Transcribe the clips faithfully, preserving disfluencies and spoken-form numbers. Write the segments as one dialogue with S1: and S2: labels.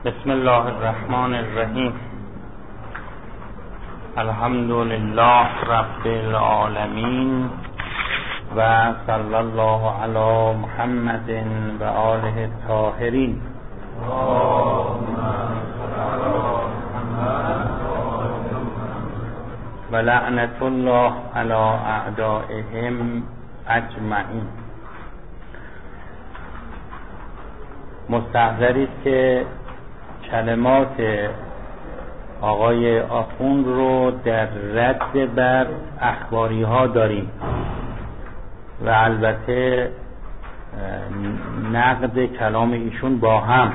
S1: بسم الله الرحمن الرحیم. الحمد لله رب العالمین و صلی الله علی محمد و آله الطاهرین. و لعنت الله علی اعدائهم اجمعین. مستحضرید که کلمات آقای آخوند رو در رد بر اخباری ها داریم و البته نقد کلام ایشون با هم.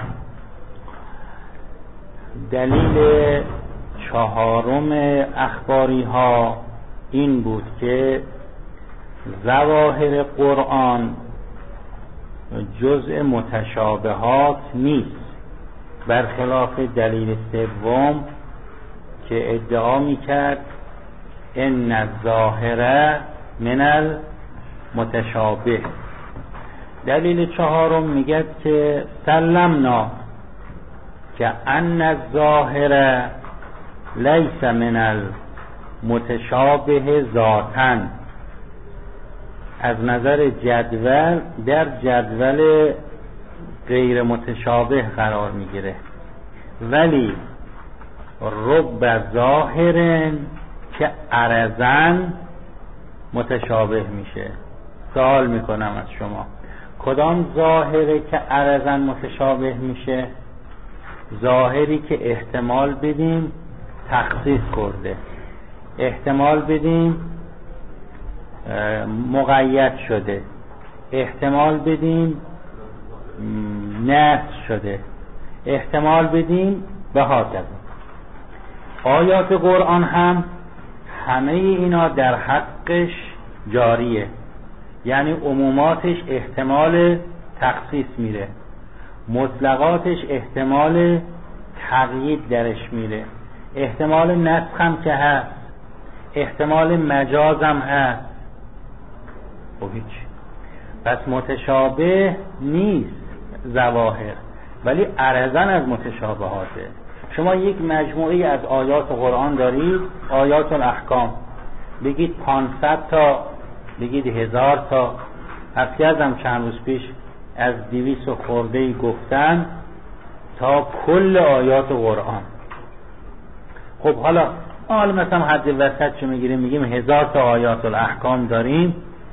S1: دلیل چهارم اخباری ها این بود که ظواهر قرآن جزء متشابهات نیست، برخلاف دلیل سوم که ادعا میکرد ان الظاهر من المتشابه. دلیل چهارم میگه که سلمنا که ان الظاهر لیس من المتشابه ذاتاً. از نظر جدول در جدول غیر متشابه قرار میگیره، ولی رب ظاهر که عرضن متشابه میشه. سوال میکنم از شما، کدام ظاهره که عرضن متشابه میشه؟ ظاهری که احتمال بدیم تخصیص کرده، احتمال بدیم مقید شده، احتمال بدیم نص شده، احتمال بدیم به هاکذا. آیات قرآن هم همه اینا در حقش جاریه، یعنی عموماتش احتمال تخصیص میره، مطلقاتش احتمال تقیید درش میره، احتمال نسخ هم که هست، احتمال مجاز هم هست. خب هیچ، پس متشابه نیست ظواهر، ولی عرضن از متشابهاته. شما یک مجموعه از آیات قرآن دارید، آیات الاحکام، بگید پانصد تا، بگید هزار تا. حرفی ازم چند روز پیش از دویست و خورده‌ای گفتن تا کل آیات قرآن. خب حالا حالا مثلا حد وسط چه میگیریم؟ میگیم هزار تا آیات الاحکام داریم.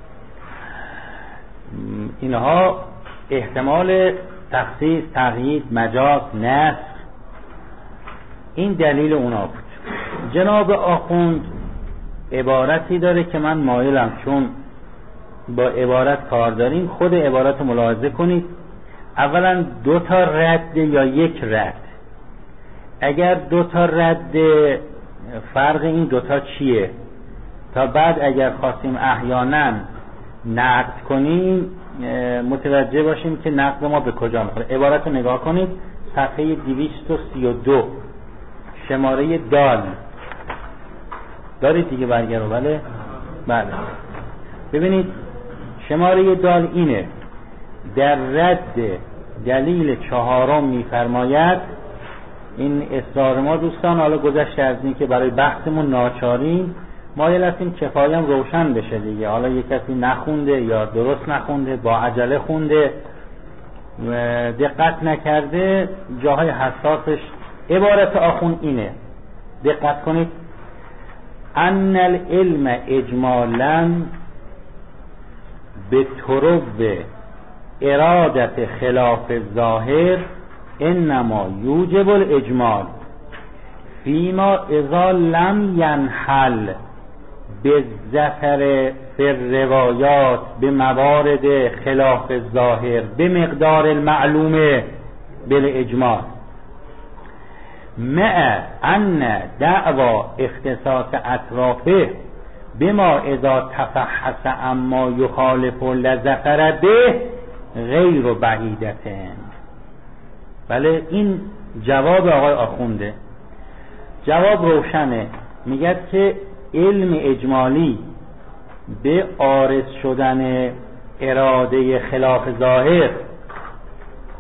S1: اینها احتمال تخصیص، تقیید، مجاز، نسخ، این دلیل اونا بود. جناب آخوند عبارتی داره که من مایلم، چون با عبارت کار داریم، خود عبارت ملاحظه کنید. اولا دو تا رد یا یک رد؟ اگر دو تا رد، فرق این دوتا چیه؟ تا بعد اگر خواستیم احیانا نقد کنیم متوجه باشیم که نقد ما به کجا میخوره. عبارت رو نگاه کنید، صفحه دویست و سی و دو، شماره دال دارید دیگه، برگه رو. بله بله، ببینید شماره دال اینه. در رد دلیل چهارم میفرماید، این اصرار ما دوستان، حالا گذشته از این که برای بحثمون ناچاریم، مایل هستیم کفایم روشن بشه دیگه. حالا یک کسی نخونده یا درست نخونده، با عجله خونده، دقت نکرده، جاهای حساسش. عبارت آخون اینه، دقت کنید. ان العلم اجمالا به طرق ارادت خلاف الظاهر انما یوجب الاجمال فیما اذا لم ینحل بالظفر فی الروایات به موارد خلاف الظاهر به مقدار المعلومه بالاجمال، مع ان دعوی اختصاص اطرافه بما اذا تفحص اما یخالف لظفر به غیر بعیدتن. بله، این جواب آقای آخونده. جواب روشنه، میگه که علم اجمالی به عارض شدن اراده خلاف ظاهر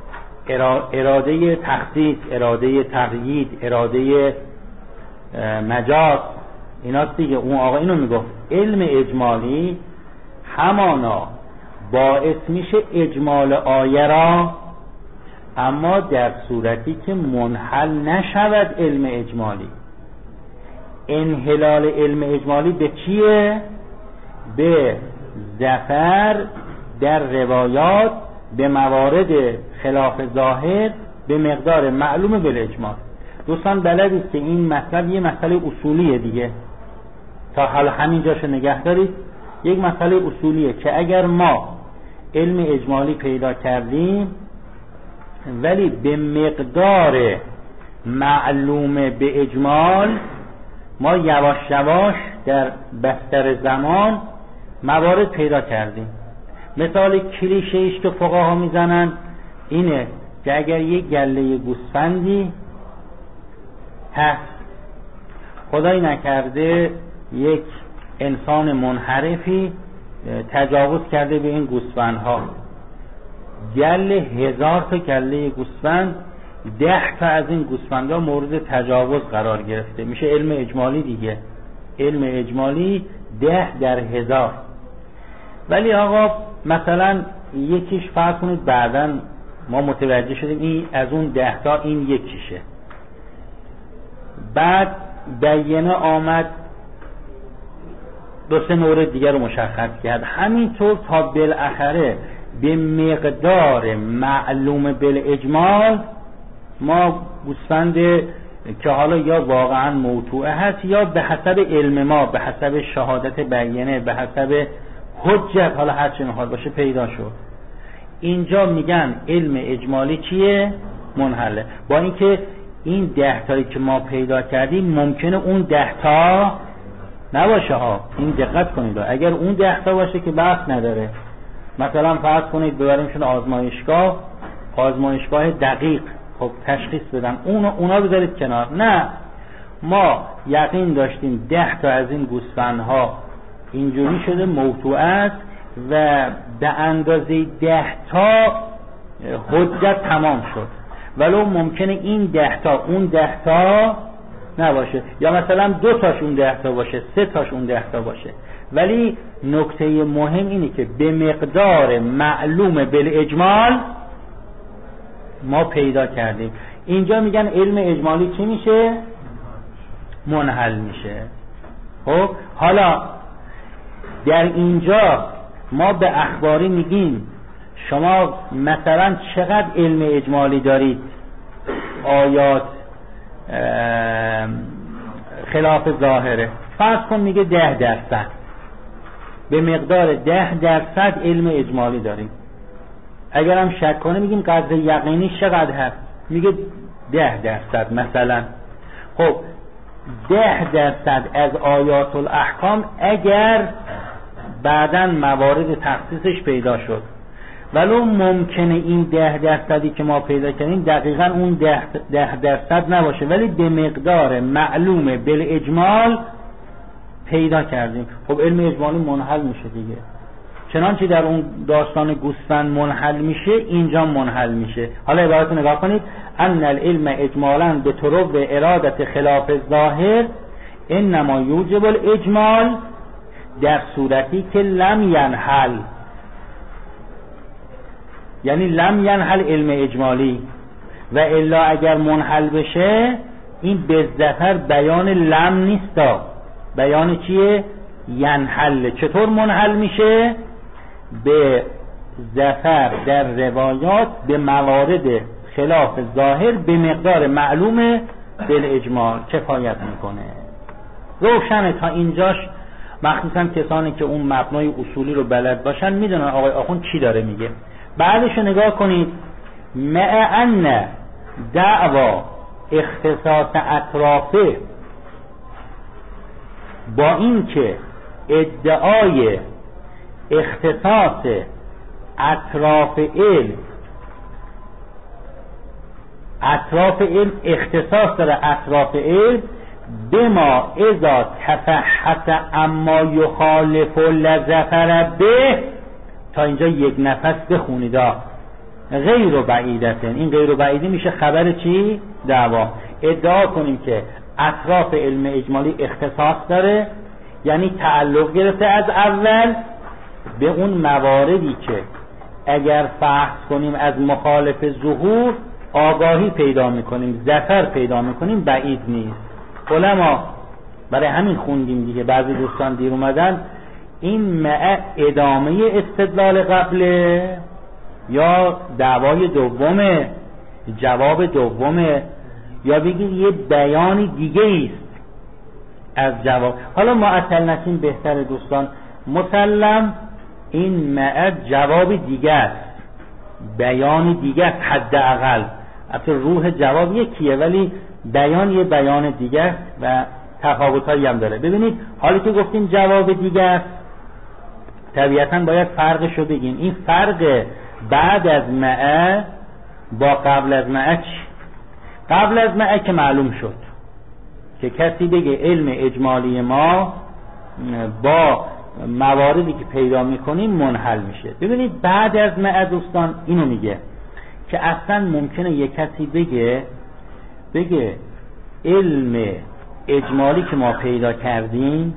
S1: اراده تخصیص، اراده تقیید، اراده مجاز، ایناست دیگه. اون آقا اینو میگفت علم اجمالی همانا باعث میشه اجمال آیه را، اما در صورتی که منحل نشود علم اجمالی. انحلال علم اجمالی به چیه؟ به ظفر در روایات به موارد خلاف ظاهر به مقدار معلوم بالاجمال. دوستان بلدید که این مطلب یه مسئله اصولیه دیگه، تا حالا همینجاشو نگه دارید. یک مسئله اصولیه که اگر ما علم اجمالی پیدا کردیم ولی به مقدار معلوم به اجمال، ما یواش یواش در بستر زمان موارد پیدا کردیم. مثال کلیشه ایش که فقها میزنن اینه که اگر یک گله گوسفندی هست، خدای نکرده یک انسان منحرفی تجاوز کرده به این گوسفندها، گله هزار تا گله گوسفند، ده تا از این گوسفندها مورد تجاوز قرار گرفته، میشه علم اجمالی دیگه. علم اجمالی ده در هزار. ولی آقا مثلا یکیش فرض کنید بعداً ما متوجه شدیم این از اون ده تا این یکیشه، بعد بیانه آمد دو سه مورد دیگر رو مشخص کرد، همینطور تا بالاخره به مقدار معلوم بالاجمال ما گوسفند که حالا یا واقعا موضوعه هست یا به حسب علم ما، به حسب شهادت بیانه، به حسب حجت، حالا هر چه میخواد باشه پیدا شد. اینجا میگن علم اجمالی چیه؟ منحله. با اینکه این ده تایی که ما پیدا کردیم ممکنه اون ده تا نباشه ها، این دقت کنید. اگر اون ده تا باشه که بحث نداره. مثلا فرض کنید ببریمشون آزمایشگاه، آزمایشگاه دقیق، خب تشخیص بدن، اون اونا بذارید کنار. نه، ما یقین داشتیم ده تا از این گوسفندها اینجوری شده موضوع است و به اندازه ده تا حجت تمام شد، ولو ممکنه این ده تا اون ده تا نباشه، یا مثلا دو تاش اون ده تا باشه، سه تاش اون ده تا باشه. ولی نکته مهم اینه که به مقدار معلوم بالاجمال ما پیدا کردیم. اینجا میگن علم اجمالی چی میشه؟ منحل میشه. خب حالا در اینجا ما به اخباری میگیم شما مثلا چقدر علم اجمالی دارید؟ آیات خلاف ظاهره، فرض کن میگه ده درصد، به مقدار ده درصد علم اجمالی دارید. اگر هم شک کنه میگیم قدر یقینی چقدر هست؟ میگه ده درصد مثلا. خب ده درصد از آیات الاحکام اگر بعداً موارد تخصیصش پیدا شد، ولو ممکنه این ده درصدی که ما پیدا کردیم دقیقاً اون ده, ده درصد نباشه، ولی به مقدار معلوم بالاجمال پیدا کردیم. خب علم اجمالی منحل میشه دیگه. چنانچه در اون داستان گوسفند منحل میشه، اینجا منحل میشه. حالا عبارت رو نگاه کنید. ان العلم اجمالا به طرق ارادت خلاف ظاهر انما یوجب الاجمال، در صورتی که لم ینحل، یعنی لم ینحل علم اجمالی، و الا اگر منحل بشه این به ظفر بیان لم نیستا، بیان چیه؟ ینحل. چطور منحل میشه؟ به ظفر در روایات به موارد خلاف ظاهر به مقدار معلوم بالاجمال کفایت میکنه. روشنه تا اینجاش؟ مخصوصا کسانی که اون مبنای اصولی رو بلد باشن میدونن آقای آخوند چی داره میگه. بعدش نگاه کنید. مع ان دعوا اختصاص اطرافه، با این که ادعای اختصاص اطراف علم، اطراف علم اختصاص داره، اطراف علم بما اذا تفحص اما یخالف لظفر به، تا اینجا یک نفس بخونید. غیر بعیدتن. این غیر بعیدی میشه خبر چی؟ دعوا. ادعا کنیم که اطراف علم اجمالی اختصاص داره، یعنی تعلق گرفته از اول به اون مواردی که اگر فحص کنیم از مخالف ظهور آگاهی پیدا میکنیم، ظفر پیدا میکنیم، بعید نیست. علما برای همین خوندیم دیگه، بعضی دوستان دیر اومدن، این مع ادامه استدلال قبله یا دعوای دومه، جواب دومه، یا بگید یه بیان دیگه است از جواب. حالا معطل نشیم بهتر دوستان. مسلم این مع جواب دیگه است، بیان دیگه است، حداقل اصلا روح جواب یکیه ولی بیان یه بیان دیگه است و تفاوتایی هم داره. ببینید حالی که گفتیم جواب دیگه است، طبیعتا باید فرقشو بگیم. این فرق بعد از مع با قبل از مع چی؟ قبل از مع که معلوم شد که کسی بگه علم اجمالی ما با مواردی که پیدا میکنیم منحل میشه. ببینید بعد از مع دوستان اینو میگه که اصلا ممکنه یک کسی بگه بگه علم اجمالی که ما پیدا کردیم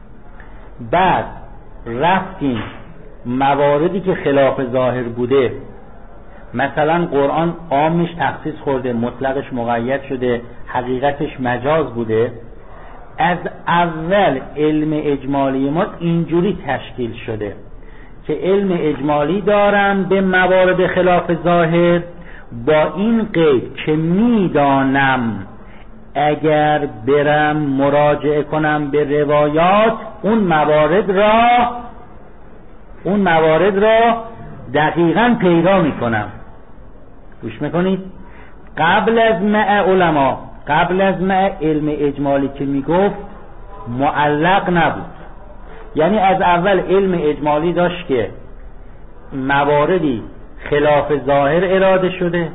S1: بعد رفتیم مواردی که خلاف ظاهر بوده، مثلا قرآن عامش تخصیص خورده، مطلقش مقید شده، حقیقتش مجاز بوده، از اول علم اجمالی ما اینجوری تشکیل شده که علم اجمالی دارم به موارد خلاف ظاهر با این قید که میدانم اگر برم مراجعه کنم به روایات اون موارد را اون موارد را دقیقاً پیدا میکنم. گوش میکنید؟ قبل از مع علما، قبل از مع علم اجمالی که میگفت معلق نبود، یعنی از اول علم اجمالی داشت که مواردی خلاف ظاهر اراده شده،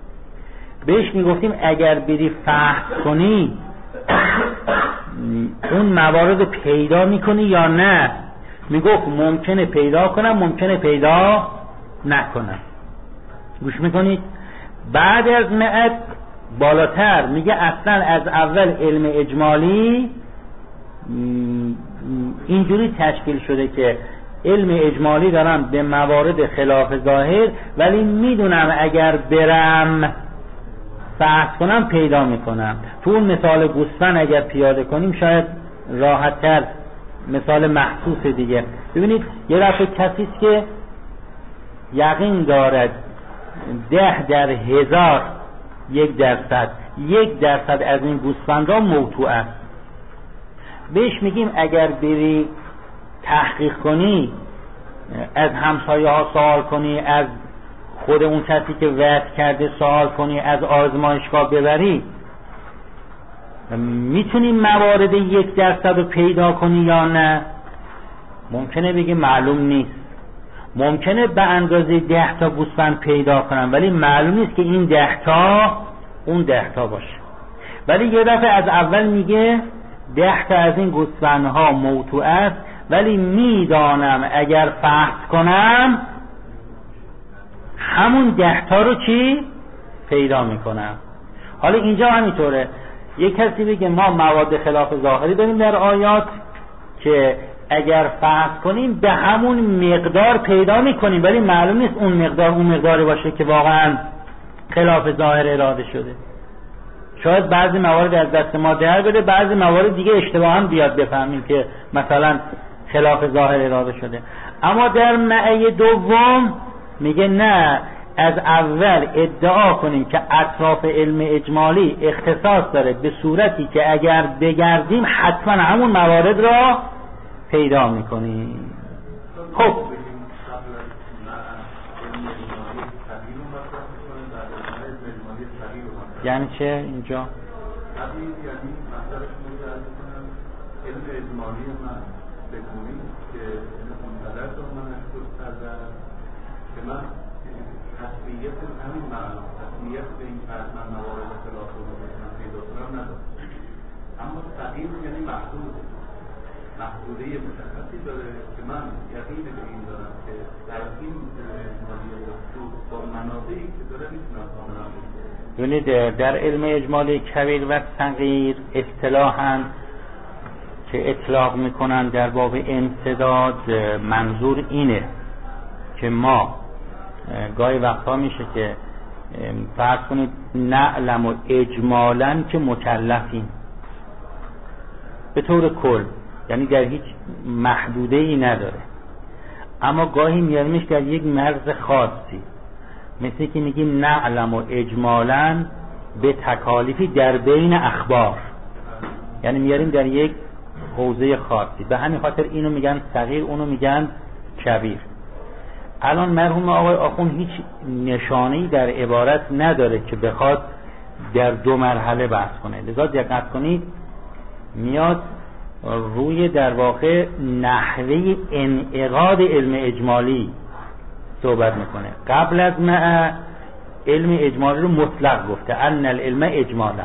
S1: بهش میگفتیم اگر بری فحص کنی اون موارد پیدا میکنی یا نه. میگفت ممکنه پیدا کنم، ممکنه پیدا نکنم. گوش میکنید؟ بعد از مع بالاتر میگه اصلا از اول علم اجمالی اینجوری تشکیل شده که علم اجمالی دارم به موارد خلاف ظاهر ولی میدونم اگر برم فحص کنم پیدا میکنم. تو اون مثال گوسفند اگر پیاده کنیم شاید راحت تر، مثال محسوس دیگه. ببینید یه دفعه کسی است که یقین دارد ده در هزار یک درصد یک درصد از این گوسفندها موضوع است، بهش میگیم اگر بری تحقیق کنی، از همسایه ها سوال کنی، از خود اون کسی که وعده کرده سوال کنی، از آزمایشگاه ببری، میتونی موارد یک درصد رو پیدا کنی یا نه؟ ممکنه بگی معلوم نیست. ممکنه به اندازه ده تا گوسفند پیدا کنم ولی معلوم نیست که این ده تا اون ده تا باشه. ولی یه دفعه از اول میگه ده تا از این گوسفندها موضوع است ولی میدانم اگر فحص کنم همون ده تا رو چی پیدا میکنم. حالا اینجا همینطوره، یک کسی بگه ما مواد خلاف ظاهری داریم در آیات که اگر فحص کنیم به همون مقدار پیدا میکنیم ولی معلوم نیست اون مقدار اون مقداری باشه که واقعا خلاف ظاهر اراده شده. شاید بعضی موارد از دست ما در بده، بعضی موارد دیگه اشتباه هم بیاد بفهمیم که مثلا خلاف ظاهر اراده شده. اما در معنی دوم میگه نه، از اول ادعا کنیم که اطراف علم اجمالی اختصاص داره به صورتی که اگر بگردیم حتما همون موارد را پیدا میکنیم. خب یعنی چه اینجا؟
S2: یعنی مطلبش مجرد کنم علم اجمالی من بکنیم که منتظر رو من اشکر کردم که من تصمیت همین معنا تصمیت به این فرد من موارد خلاف رو من پیدا کنم ندارم، اما تغییر یعنی محدود محدوده مشخصی داره که من یقین به این دارم که در این اجمالی مخصوص با منابعی که داره میتونم کاملا بکنم.
S1: ببینید در علم اجمالی کبیر و صغیر اصطلاحاً که اطلاق میکنن در باب انسداد، منظور اینه که ما گاهی وقتا میشه که فرض کنید نعلم و اجمالاً که مکلفیم به طور کل، یعنی در هیچ محدوده ای نداره، اما گاهی میاریمش در یک مرز خاصی، مثل که میگیم نعلم و اجمالاً به تکالیفی در بین اخبار، یعنی میاریم در یک حوزه خاصی. به همین خاطر اینو میگن صغیر، اونو میگن کبیر. الان مرحوم آقای آخوند هیچ نشانه‌ای در عبارت نداره که بخواد در دو مرحله بحث کنه، لذا دقت کنید میاد روی در واقع نحوه انعقاد علم اجمالی صحبت میکنه. قبل از مع علم اجمالی رو مطلق گفته، ان العلم اجمالا،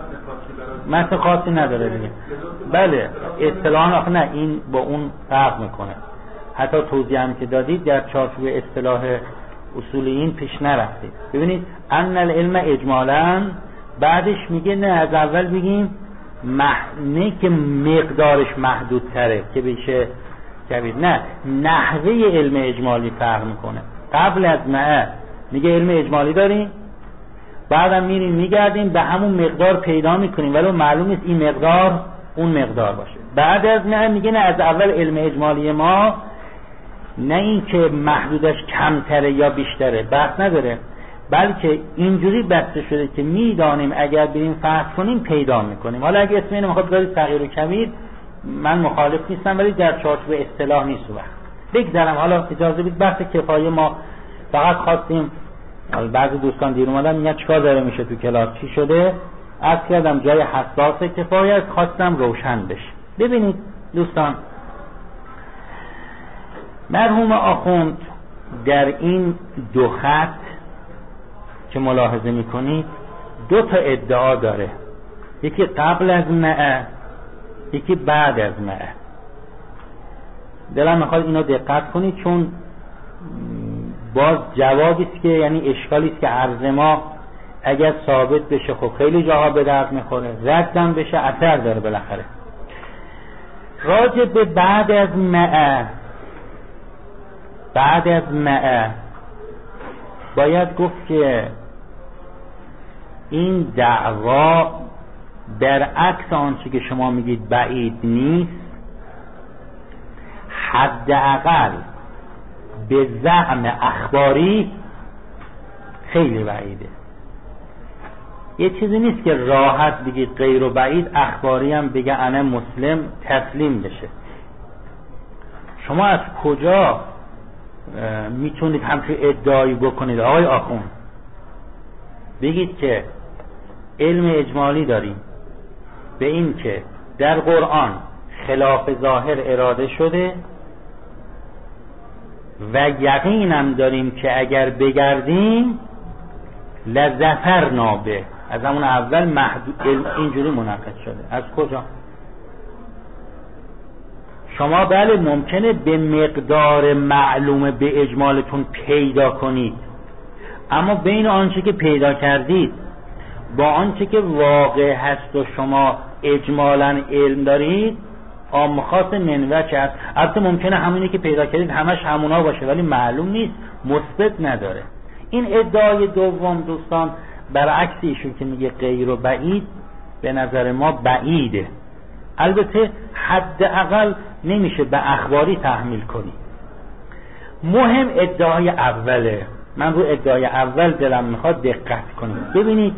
S1: متن خاصی نداره دیگه. بله اصطلاحاً آخه نه، این با اون فرق میکنه. حتی توضیح هم که دادید در چارچوب اصطلاح اصولیین پیش نرفتید. ببینید ان العلم اجمالا، بعدش میگه نه از اول بگیم نه که مقدارش محدود تره که بشه کبیر، نه نحوه علم اجمالی فرق میکنه. قبل از مع میگه علم اجمالی داریم، بعدم میریم میگردیم به همون مقدار پیدا میکنیم ولی معلوم نیست این مقدار اون مقدار باشه. بعد از مع میگه نه از اول علم اجمالی ما نه این که محدودش کمتره یا بیشتره، بحث نداره، بلکه اینجوری بسته شده که میدانیم اگر بریم فرض کنیم پیدا میکنیم. حالا اگه اسم اینو میخواد بذارید صغیر و کبیر من مخالف نیستم، ولی در چارچوب اصطلاح نیست. وقت بگذارم حالا اجازه بدید بحث کفایه ما فقط خواستیم، بعضی دوستان دیر اومدن میگن چیکار داره میشه تو کلاس، چی شده؟ عرض کردم جای حساس کفایه است، خواستم روشن بشه. ببینید دوستان، مرحوم آخوند در این دو خط که ملاحظه میکنید دو تا ادعا داره، یکی قبل از مع، یکی بعد از مع. دلم میخواد اینو دقت کنید، چون باز جوابی است که یعنی اشکالی است که عرض ما اگر ثابت بشه خب خیلی جاها به درد میخوره، ردم بشه اثر داره بالاخره. راجع به بعد از مع، بعد از مع باید گفت که این دعوا برعکس آنچه که شما میگید بعید نیست، حداقل به زعم اخباری خیلی بعیده. یه چیزی نیست که راحت بگید غیر و بعید، اخباری هم بگه انا مسلم تسلیم بشه. شما از کجا میتونید همچون ادعایی بکنید آقای آخوند بگید که علم اجمالی داریم به این که در قرآن خلاف ظاهر اراده شده و یقینم داریم که اگر بگردیم لظفرنا به، از همون اول محدود اینجوری منعقد شده. از کجا؟ شما بله ممکنه به مقدار معلومه به اجمالتون پیدا کنید، اما بین آنچه که پیدا کردید با آنچه که واقع هست و شما اجمالاً علم دارید آمخاص منوچه هست. البته ممکنه همونی که پیدا کردید همش همونا باشه ولی معلوم نیست، مثبت نداره. این ادعای دوم دوستان برعکس ایشون که میگه غیر و بعید، به نظر ما بعیده. البته حداقل نمیشه به اخباری تحمیل کنی. مهم ادعای اوله. من رو ادعای اول دلم میخواد دقت کنید. ببینید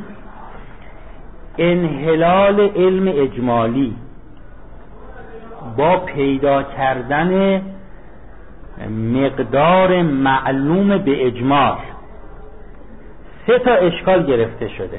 S1: انحلال علم اجمالی با پیدا کردن مقدار معلوم به اجمال سه تا اشکال گرفته شده.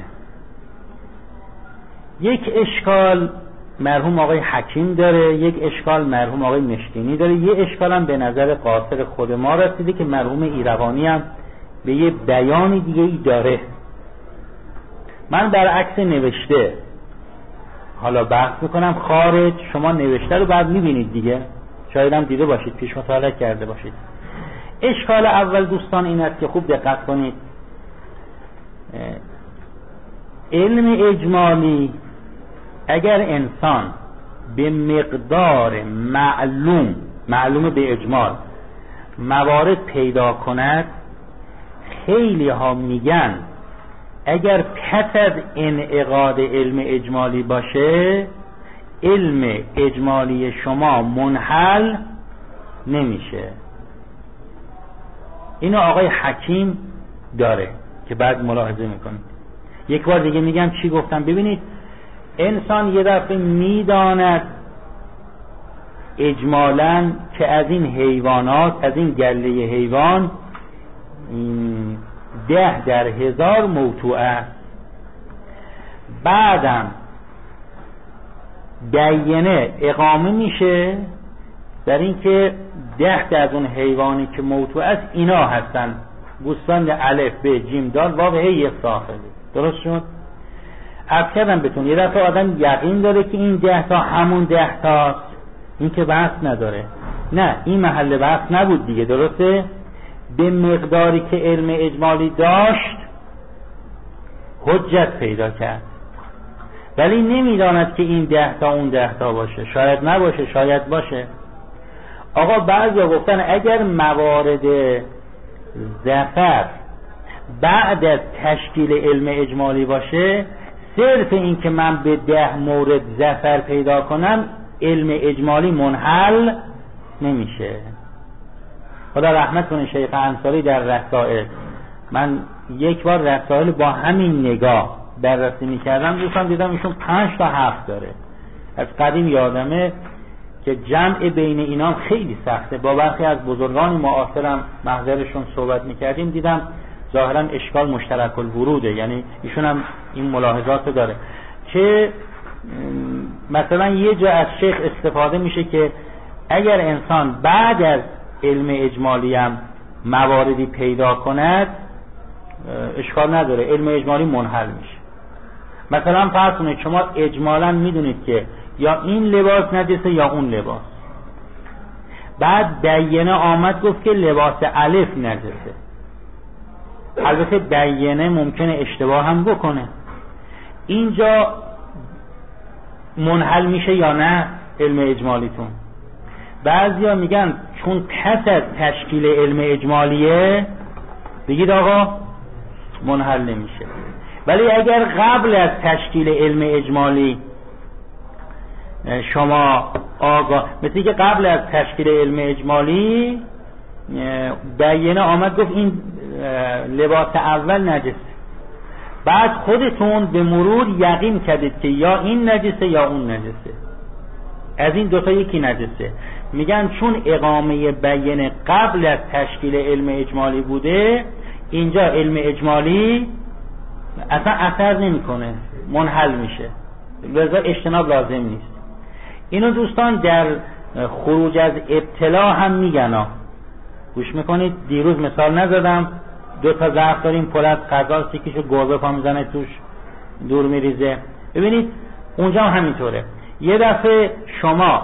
S1: یک اشکال مرحوم آقای حکیم داره، یک اشکال مرحوم آقای مشکینی داره، یه اشکال هم به نظر قاصر خود ما رسیده که مرحوم ایروانی هم به یه بیان دیگه ای داره. من برعکس نوشته حالا بحث میکنم خارج، شما نوشته رو بعد میبینید دیگه، شاید هم دیده باشید، پیش مطالعه کرده باشید. اشکال اول دوستان این است که خوب دقت کنید، علم اجمالی اگر انسان به مقدار معلوم معلوم به اجمال موارد پیدا کند، خیلی ها میگن اگر پس از انعقاد علم اجمالی باشه، علم اجمالی شما منحل نمیشه. اینو آقای حکیم داره که بعد ملاحظه میکنید. یک بار دیگه میگم چی گفتم. ببینید انسان یه دفعه میداند اجمالاً که از این حیوانات، از این گله حیوان ده در هزار موضوع است. بعدم دینه اقامه میشه در این که ده در اون حیوانی که موضوع است اینا هستن، گوسفند الف ب جیم دال واو هی یک ساخته. درست شد؟ از کردم بتون یه دفعه آدم یقین داره که این ده تا همون ده تاست، این که بحث نداره. نه، این محل بحث نبود دیگه. درسته؟ به مقداری که علم اجمالی داشت حجت پیدا کرد، ولی نمیداند که این ده تا اون ده تا باشه، شاید نباشه، شاید باشه. آقا بعضیا گفتن اگر موارد ظفر بعد از تشکیل علم اجمالی باشه، صرف این که من به ده مورد ظفر پیدا کنم علم اجمالی منحل نمیشه. خدا رحمت کنه شیخ انصاری در رسائل، من یک بار رسائل با همین نگاه بررسی میکردم، دوستان دیدم ایشون پنج تا هفت داره. از قدیم یادمه که جمع بین اینام خیلی سخته. با برخی از بزرگان معاصرم محضرشون صحبت میکردیم، دیدم ظاهرا اشکال مشترک الوروده، یعنی ایشون هم این ملاحظات داره که مثلا یه جا از شیخ استفاده میشه که اگر انسان بعد از علم اجمالی هم مواردی پیدا کند اشکال نداره، علم اجمالی منحل میشه. مثلا فرض کنید شما اجمالا میدونید که یا این لباس نجسه یا اون لباس، بعد بیانه آمد گفت که لباس الف نجسه. البته بیانه ممکنه اشتباه هم بکنه، اینجا منحل میشه یا نه علم اجمالیتون؟ بعضیا میگن چون پس از تشکیل علم اجمالیه بگید آقا منحل نمیشه. ولی اگر قبل از تشکیل علم اجمالی شما آگاه، مثل که قبل از تشکیل علم اجمالی بیانه آمد گفت این لباس اول نجسه، بعد خودتون به مرور یقین کردید که یا این نجسه یا اون نجسه، از این دوتا یکی نجسه، میگن چون اقامه بیانه قبل از تشکیل علم اجمالی بوده، اینجا علم اجمالی اصلا اثر نمیکنه، منحل میشه، لذا اجتناب لازم نیست. اینو دوستان در خروج از ابتلا هم میگن. گوش میکنید، دیروز مثال نزدم، دو تا ظرف داریم پر از غذا، یکیشو گربه پا میزنه توش دور میریزه. ببینید اونجا هم همینطوره. یه دفعه شما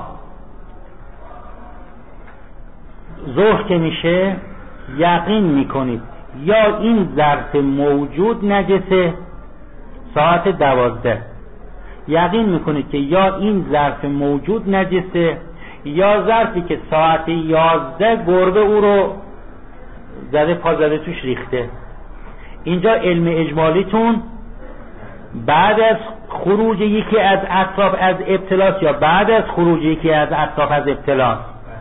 S1: ظهر که میشه یقین میکنید یا این ظرف موجود نجسه ساعت دوازده، یقین میکنید که یا این ظرف موجود نجسه یا ظرفی که ساعت یازده گربه او رو زده پا زده توش ریخته. اینجا علم اجمالیتون بعد از خروج یکی از اطراف از ابتلاس یا بعد از خروج یکی از اطراف از ابتلاس؟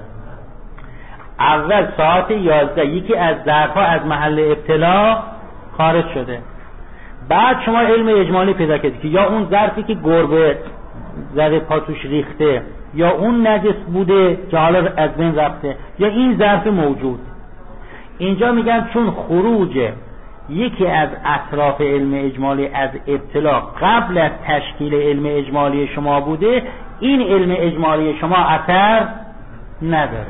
S1: اول ساعت یازده یکی از ظرفها از محل ابتلا خارج شده، بعد شما علم اجمالی پیدا کردید که یا اون ظرفی که گربه زده پا توش ریخته یا اون نجس بوده که حالا از بین رفته یا این ظرف موجود. اینجا میگن چون خروج یکی از اطراف علم اجمالی از ابتلا قبل از تشکیل علم اجمالی شما بوده، این علم اجمالی شما اثر نداره.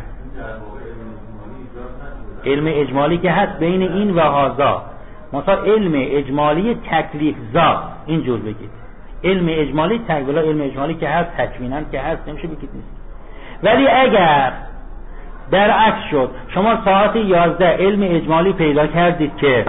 S1: علم اجمالی که هست بین این و هذا، مثلا علم اجمالی تکلیف ذات، اینجور بگید علم اجمالی تکویلا علم اجمالی که هست تکویناً که هست نمیشه بگید نیست. ولی اگر در عکس شد شما ساعت یازده علم اجمالی پیدا کردید که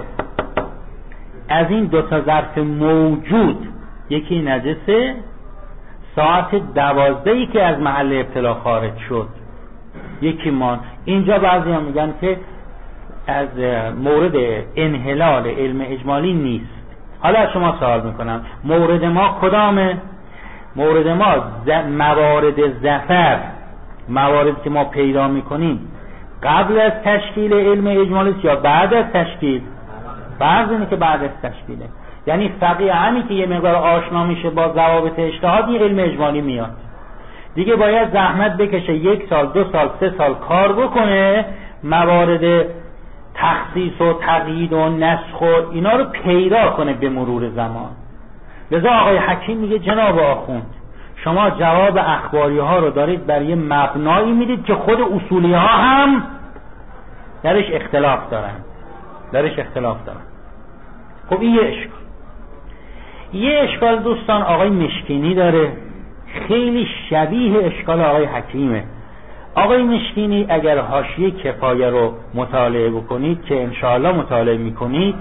S1: از این دو تا ظرف موجود یکی نجسه، ساعت دوازدهی که از محل ابتلا خارج شد یکی مان، اینجا بعضی هم میگن که از مورد انحلال علم اجمالی نیست. حالا شما سوال میکنم مورد ما کدامه؟ مورد ما ز... موارد ظفر، مواردی که ما پیدا میکنیم قبل از تشکیل علم اجمالی یا بعد از تشکیل؟ بعض اینه که بعد از تشکیله. یعنی فقیه همی که یه مقدار آشنا میشه با ضوابط اجتهاد یه علم اجمالی میاد دیگه، باید زحمت بکشه یک سال دو سال سه سال کار بکنه موارد تخصیص و تقیید و نسخ و اینا رو پیدا کنه به مرور زمان. لذا آقای حکیم میگه جناب آخوند شما جواب اخباری ها رو دارید بر یه مبنایی میدید که خود اصولی ها هم درش اختلاف دارن درش اختلاف دارن. خب این یه اشکال. یه اشکال دوستان آقای مشکینی داره خیلی شبیه اشکال آقای حکیمه. آقای مشکینی اگر حاشیه کفایه رو مطالعه بکنید که انشاءالله مطالعه میکنید،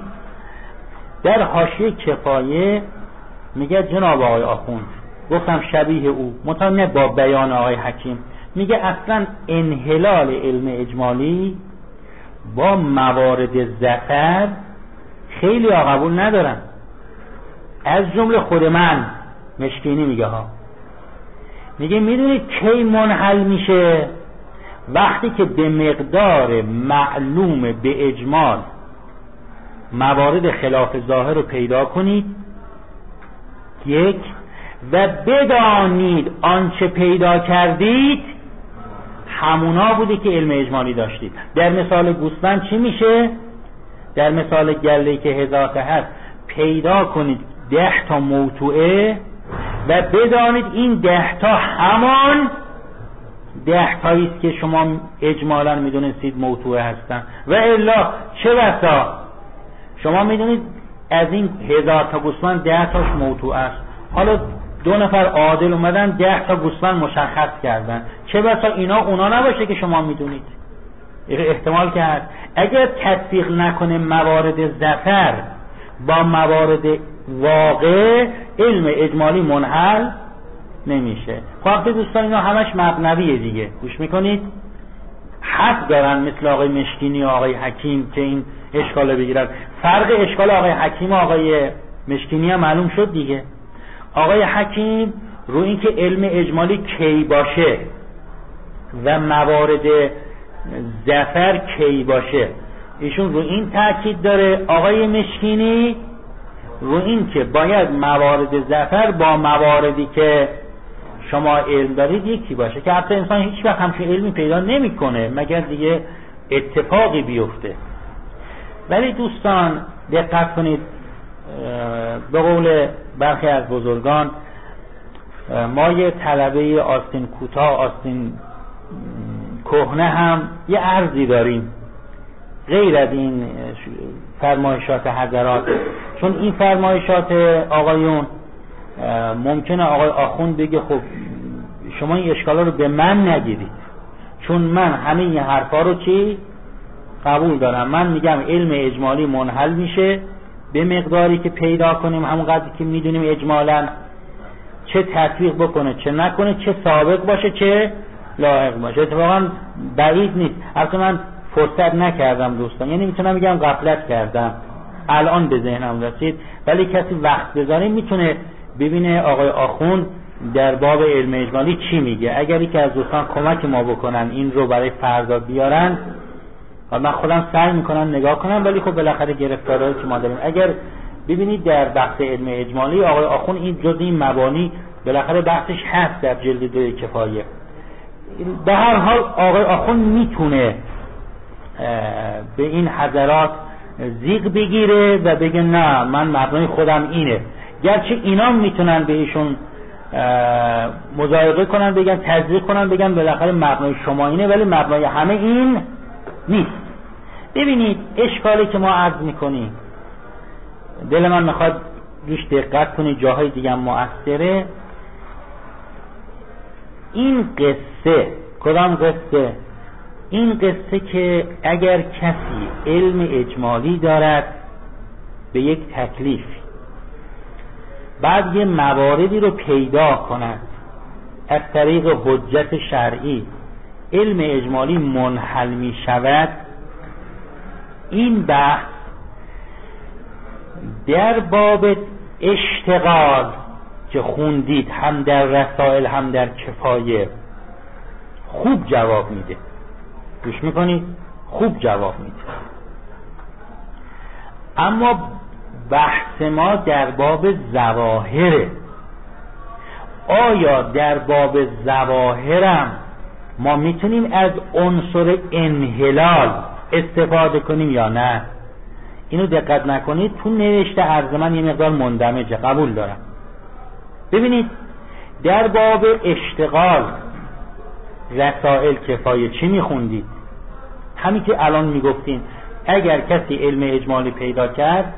S1: در حاشیه کفایه میگه جناب آقای آخوند، گفتم شبیه او مطالعه با بیان آقای حکیم، میگه اصلا انحلال علم اجمالی با موارد ظفر خیلی قبول ندارن، از جمله خود من. مشکینی میگه ها میگه میدونید کی منحل میشه؟ وقتی که به مقدار معلوم به اجمال موارد خلاف ظاهر رو پیدا کنید یک، و بدانید آنچه پیدا کردید همونا بوده که علم اجمالی داشتید. در مثال گوسفند چی میشه؟ در مثال گله‌ای که هزار تا هست پیدا کنید ده تا موضوعه و بدانید این ده تا همان ده تایی است که شما اجمالا میدونستید موضوعه هستن، و الا چه بسا شما میدونید از این هزار تا گوسفند ده تاش موضوع است، حالا دو نفر عادل اومدن ده تا گوسفند مشخص کردن، چه بسا اینا اونا نباشه که شما میدونید. احتمال که هست اگر تطبیق نکنه موارد ظفر با موارد واقع علم اجمالی منحل نمیشه. خب دوستان اینا همش مبنویه دیگه، گوش میکنید حق دارن مثل آقای مشکینی و آقای حکیم که این اشکال بگیرن. فرق اشکال آقای حکیم و آقای مشکینی هم معلوم شد دیگه. آقای حکیم رو این که علم اجمالی کی باشه و موارد ظفر کی باشه ایشون رو این تاکید داره. آقای مشکینی رو این که باید موارد ظفر با مواردی که شما علم دارید یکی باشه، که حتی انسان هیچ وقت همچین علمی پیدا نمیکنه مگر دیگه اتفاقی بیفته. ولی دوستان دقت کنید، به قول برخی از بزرگان ما یه طلبه آستین کوتاه آستین کهنه هم یه عرضی داریم غیر از این فرمایشات حضرات، چون این فرمایشات آقایون ممکنه آقای آخوند بگه خب شما این اشکالا رو به من نگیرید، چون من همه این حرفا رو چی قبول دارم. من میگم علم اجمالی منحل میشه به مقداری که پیدا کنیم، همون قدری که میدونیم اجمالا، چه تطبیق بکنه چه نکنه، چه سابق باشه چه لاحق باشه. اتفاقا بعید نیست، البته من فرصت نکردم دوستان، یعنی میتونم بگم غفلت کردم، الان به ذهنم رسید، ولی کسی وقت بذاره میتونه ببینه آقای آخوند در باب علم اجمالی چی میگه. اگری که از دوستان کمک ما بکنن این رو برای فردا بیارن و من خودم سعی میکنم نگاه کنم، ولی خب بالاخره گرفتارهایی که ما داریم اگر ببینید در بحث علم اجمالی آقای آخوند این جز این مبانی بالاخره بحثش هست در جلد دوی کفایه. به هر حال آقای آخوند میتونه به این حضرات زیغ بگیره و بگه نه من مبنای خودم اینه، گرچه اینا میتونن به ایشون مضایقه کنن، بگن تزریق کنن، بگن بالاخره مبنای شما اینه ولی مبنای همه این نیست. ببینید اشکالی که ما عرض میکنیم دل من میخواد روش دقت کنید، جاهای دیگه هم مؤثره. این قصه، کدام قصه؟ این قصه که اگر کسی علم اجمالی دارد به یک تکلیف، بعد یه مواردی رو پیدا کند از طریق حجت شرعی علم اجمالی منحل می شود، این بحث در باب اشتغال که خوندید هم در رسائل هم در کفایه خوب جواب میده. گوش میکنید؟ خوب جواب میده. اما بحث ما در باب ظواهره. آیا در باب ظواهرم ما میتونیم از عنصر انحلال استفاده کنیم یا نه؟ اینو دقت نکنید، تو نوشته عرض من یه مقدار مندمجه، قبول دارم. ببینید در باب اشتغال رسائل کفایه چی میخوندید؟ همین که الان میگفتین اگر کسی علم اجمالی پیدا کرد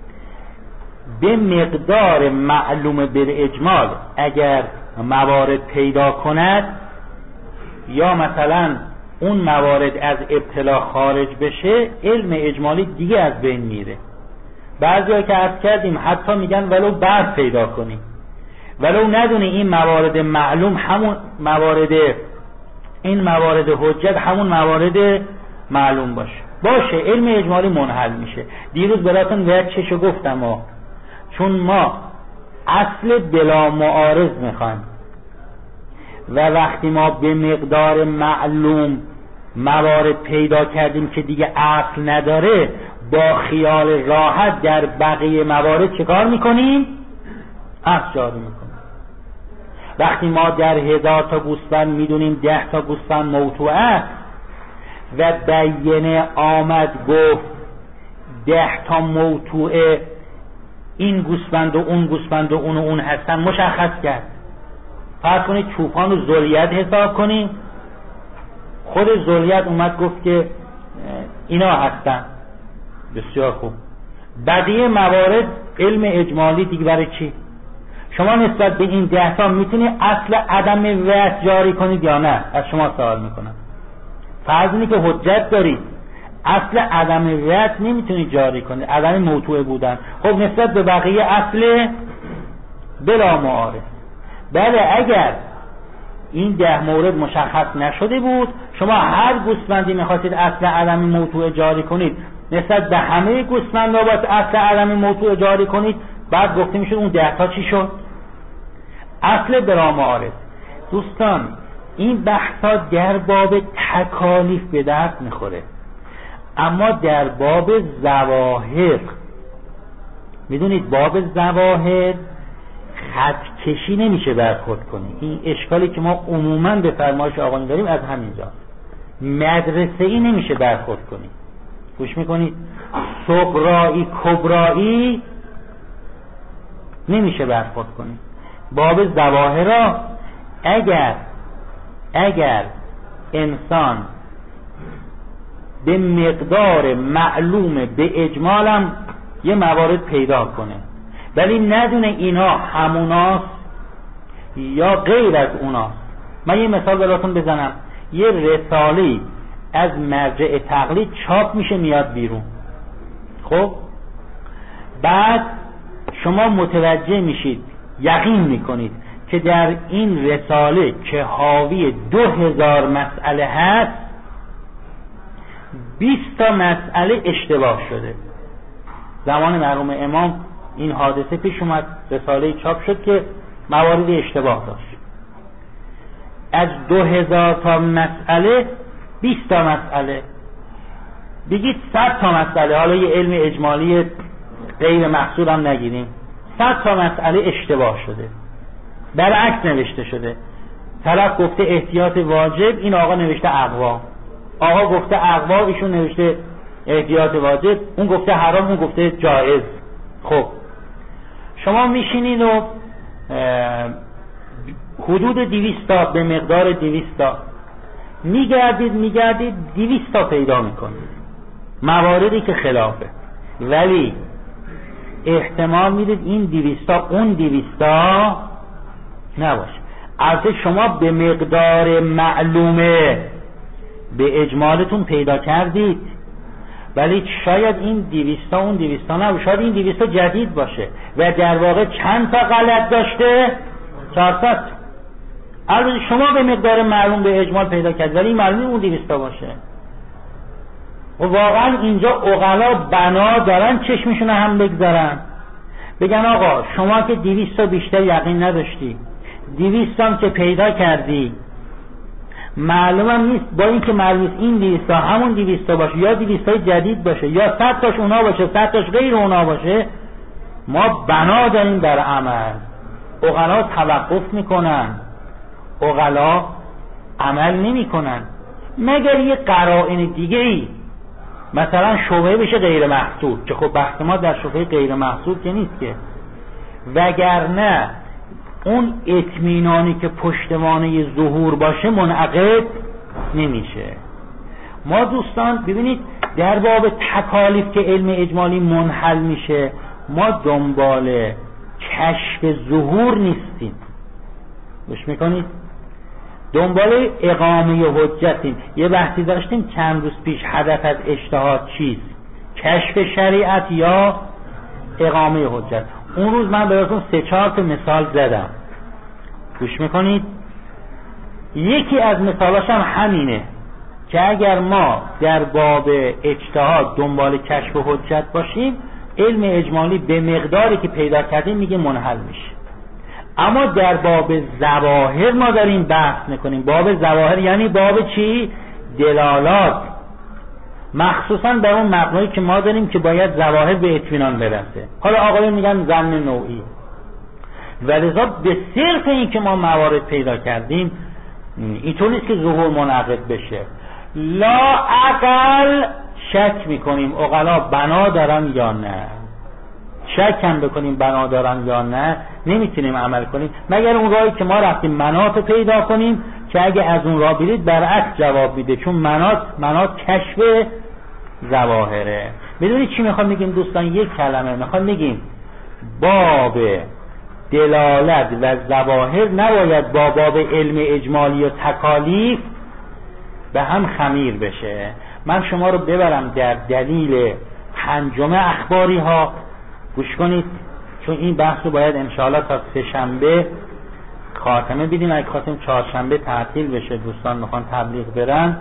S1: به مقدار معلوم بالاجمال اگر موارد پیدا کند یا مثلا اون موارد از ابتلا خارج بشه، علم اجمالی دیگه از بین میره. بعضیا که عرض کردیم حتی میگن ولو بعد پیدا کنیم، ولو ندونه این موارد معلوم همون موارد، این موارد حجت همون موارد معلوم باشه باشه علم اجمالی منحل میشه. دیروز براتون وجهشو گفتم ها. چون ما اصل بلا معارض میخوایم و وقتی ما به مقدار معلوم موارد پیدا کردیم که دیگه اصل نداره، با خیال راحت در بقیه موارد چیکار میکنیم؟ اصل جاری میکنیم. وقتی ما در هزار تا گوسفند میدونیم ده تا گوسفند موضوع است و بیانه آمد گفت ده تا موضوع این گوسفند و اون گوسفند و اون و اون هستن، مشخص کرد. فرض کنید چوپان رو ذریت حساب کنیم، خود ذریت اومد گفت که اینا هستن، بسیار خوب. بقیه موارد علم اجمالی دیگه برای چی؟ شما نسبت به این ده تا میتونی اصل عدم وجه جاری کنید یا نه؟ از شما سوال میکنم. فرض اینه که حجت دارید، اصل عدم وجه نمیتونید جاری کنید، عدم موضوع بودن. خب نسبت به بقیه اصل بلا معارض. بله اگر این ده مورد مشخص نشده بود، شما هر گوسفندی میخواستید اصل عدم موضوع جاری کنید، نسبت به همه گوسفندها باید اصل عدم موضوع جاری کنید، بعد گفته میشد اون ده تا چی شد؟ اصل بلا معارض. دوستان این بحثا در باب تکالیف به درد میخوره، اما در باب ظواهر، میدونید باب ظواهر خط کشی نمیشه برخورد کنی. این اشکالی که ما عموما به فرمایش آقایون داریم از همینجا. مدرسه ای نمیشه برخورد کنی. گوش میکنید؟ صغرایی کبرایی نمیشه برخورد کنی. باب ظواهر اگر اگر انسان به مقدار معلوم به اجمالم یه موارد پیدا کنه ولی ندونه اینا هموناست یا غیر از اوناست. من یه مثال براتون بزنم. یه رساله از مرجع تقلید چاپ میشه میاد بیرون، خب بعد شما متوجه میشید، یقین میکنید که در این رساله که حاوی دو هزار مسئله هست، بیست تا مسئله اشتباه شده. زمان مرحوم امام این حادثه پیش اومد، رساله چاپ شد که موارد اشتباه داشت. از دو هزار تا مسئله بیست تا مسئله، بگید صد تا مسئله، حالا یه علم اجمالی غیر محصول هم نگیریم، صد تا مسئله اشتباه شده، برعکس نوشته شده. طرف گفته احتیاط واجب، این آقا نوشته اقوا. آقا گفته اقوا، ایشون نوشته احتیاط واجب. اون گفته حرام، اون گفته جایز. خب شما میشینید و حدود دویست تا به مقدار دویست تا میگردید میگردید دویست تا پیدا میکنید مواردی که خلافه، ولی احتمال میدید این دویستا اون دویستا نباشه. البته شما به مقدار معلومه به اجمالتون پیدا کردید، ولی شاید این دویستا اون دویستا نباشه، شاید این دویستا جدید باشه و در واقع چند تا غلط داشته؟ چهارصد. البته شما به مقدار معلوم به اجمال پیدا کردید، ولی این معلوم اون دویستا باشه. و واقعا اینجا عقلا بنا دارن چشمشون هم بگذارن، بگن آقا شما که دویستا بیشتر یقین نداشتی، دویستا هم که پیدا کردی، معلومم نیست، با اینکه معلوم نیست این دویستا همون دویستا باشه یا دویستای جدید باشه یا صد تاش اونا باشه صد تاش غیر اونا باشه، ما بنا داریم در عمل. عقلا توقف میکنن، عقلا عمل نمیکنن مگر یه قرائن دیگه ای، مثلا شبهه بشه غیر محصول، که خب بحث ما در شبهه غیر محصول که نیست که، وگرنه اون اطمینانی که پشتوانه ظهور باشه منعقد نمیشه. ما دوستان ببینید در باب تکالیف که علم اجمالی منحل میشه، ما دنبال کشف ظهور نیستیم، گوش میکنید، دنبال اقامه حجتیم. یه بحثی داشتیم چند روز پیش، هدف از اجتهاد چیست؟ کشف شریعت یا اقامه حجت. اون روز من براتون سه چهار تا مثال زدم، گوش میکنید. یکی از مثالاش هم همینه که اگر ما در باب اجتهاد دنبال کشف حجت باشیم، علم اجمالی به مقداری که پیدا کردیم میگه منحل میشه. اما در باب ظواهر ما داریم بحث میکنیم. باب ظواهر یعنی باب چی؟ دلالات، مخصوصا در اون مبنایی که ما داریم که باید ظواهر به اطمینان برسه. حالا آقایون میگن ظن نوعی، ولذا به صرف این که ما موارد پیدا کردیم اینطور نیست که ظهور منعقد بشه. لا اقل شک میکنیم عقلا بنا دارن یا نه، شک هم بکنیم بنا دارن یا نه نمیتونیم عمل کنیم مگر اون راهی که ما رفتیم مناط پیدا کنیم، که اگه از اون راه برید برعکس جواب میده، چون مناط مناط کشف ظواهره. میدونید چی میخوام بگیم دوستان؟ یک کلمه میخوام بگیم باب دلالت و ظواهر نباید با باب علم اجمالی و تکالیف به هم خمیر بشه. من شما رو ببرم در دلیل پنجم اخباری ها، گوش کنید، چون این بحث رو باید انشاءالله تا سه شنبه خاتمه بدیم. اگه خواستیم چهارشنبه تعطیل بشه، دوستان میخوان تبلیغ برن،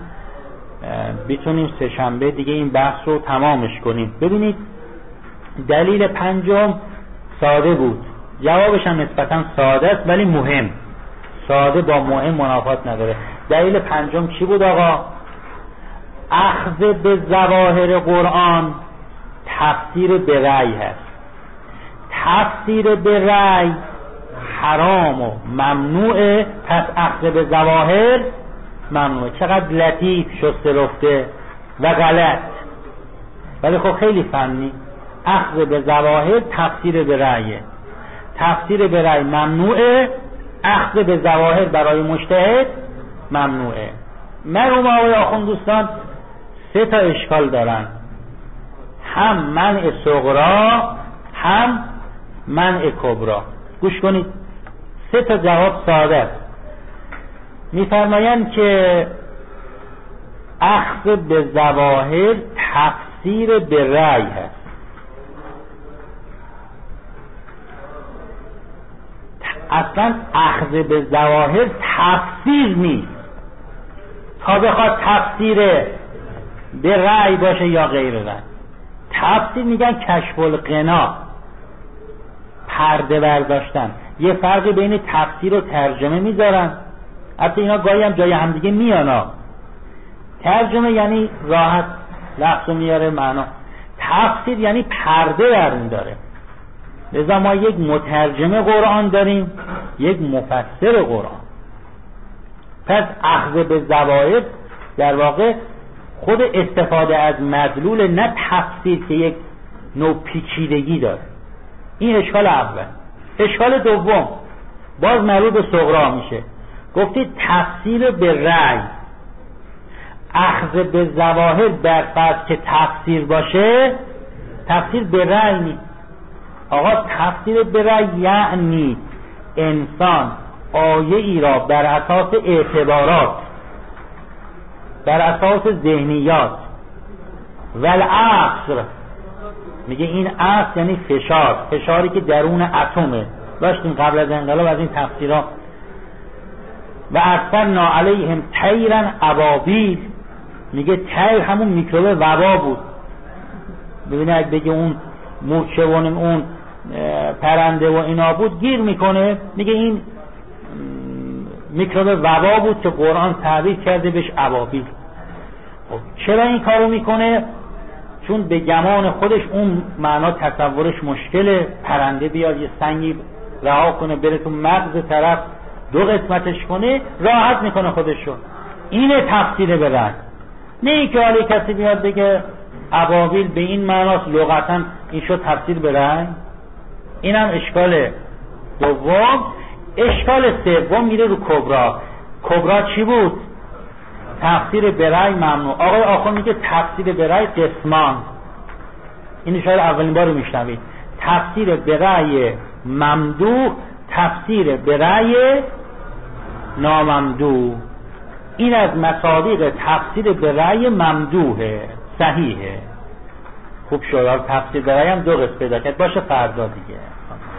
S1: بتونیم سه شنبه دیگه این بحث رو تمامش کنیم. ببینید دلیل پنجم ساده بود، جوابش هم نسبتا ساده است ولی مهم. ساده با مهم منافات نداره. دلیل پنجم چی بود آقا؟ اخذ به ظواهر قرآن تفسیر به رأی هست. تفسیر به رأی حرام و ممنوعه، پس اخذ به ظواهر ممنوعه. چقدر لطیف شسته رفته و غلط، ولی خب خیلی فنی. اخذ به ظواهر تفسیر به رأیه، تفسیر به رأی ممنوعه، اخذ به ظواهر برای مجتهد ممنوعه. مرحوم آقای آخوند دوستان سه تا اشکال دارن، هم منع صغرا هم منع کبرا. گوش کنید، سه تا جواب ساده است. میفرمایند که اخذ به ظواهر تفسیر به رأی هست. اصلا اخذ به ظواهر تفسیر نیست تا بخواد تفسیر به رأی باشه یا غیر رأی. تفسیر میگن کشف الغنا، پرده برداشتن. یه فرقی بین تفسیر و ترجمه میذارن، حتی اینا گاهی هم جای همدیگه میانا. ترجمه یعنی راحت لفظو میاره معنا، تفسیر یعنی پرده برمی داره. لذا ما یک مترجم قرآن داریم، یک مفسر قرآن. پس اخذ به ظواهر در واقع خود استفاده از مدلول، نه تفسیر که یک نوع پیچیدگی داره. این اشکال اول. اشکال دوم باز مربوط به صغرا میشه. گفتید تفسیر به رأی، اخذ به ظواهر در فرض که تفسیر باشه، تفسیر به رأی نیست. آقا تفسیر به رأی یعنی انسان آیه ای را بر اساس اعتبارات، بر اساس ذهنیات والعصر، میگه این عصر یعنی فشار، فشاری که درون اتمه. داشتیم قبل از انقلاب از این تفسیرها. و ارسلنا علیهم طیرا ابابیل، میگه طیر همون میکروب وبا بود. ببینید بگه اون مورچه و اون پرنده و اینا بود گیر میکنه، میگه این میکروب وبا بود که قرآن تعبیر کرده بهش ابابیل. خب چرا این کارو میکنه؟ چون به گمان خودش اون معنا تصورش مشکله. پرنده بیاد یه سنگی رها کنه بره تو مغز طرف دو قسمتش کنه، راحت میکنه خودشو. اینه تفسیر برن. نه ای که حالی کسی بیاد بگه ابابیل به این معناست لغتا این شد تفسیر برن. اینم اشکال دوم. اشکال سوم میره رو کبرا. کبرا چی بود؟ تفسیر برای ممنوع. آقای آخر میگه تفسیر برای قسمان. این شاید اولین بار رو میشنوید. تفسیر برای ممدوح، تفسیر برای ناممدوح. این از مصادیق تفسیر برای ممدوحه، صحیحه. خوب شد. تفسیر برای هم دو قسم پیدا کرد، باشه فردا دیگه.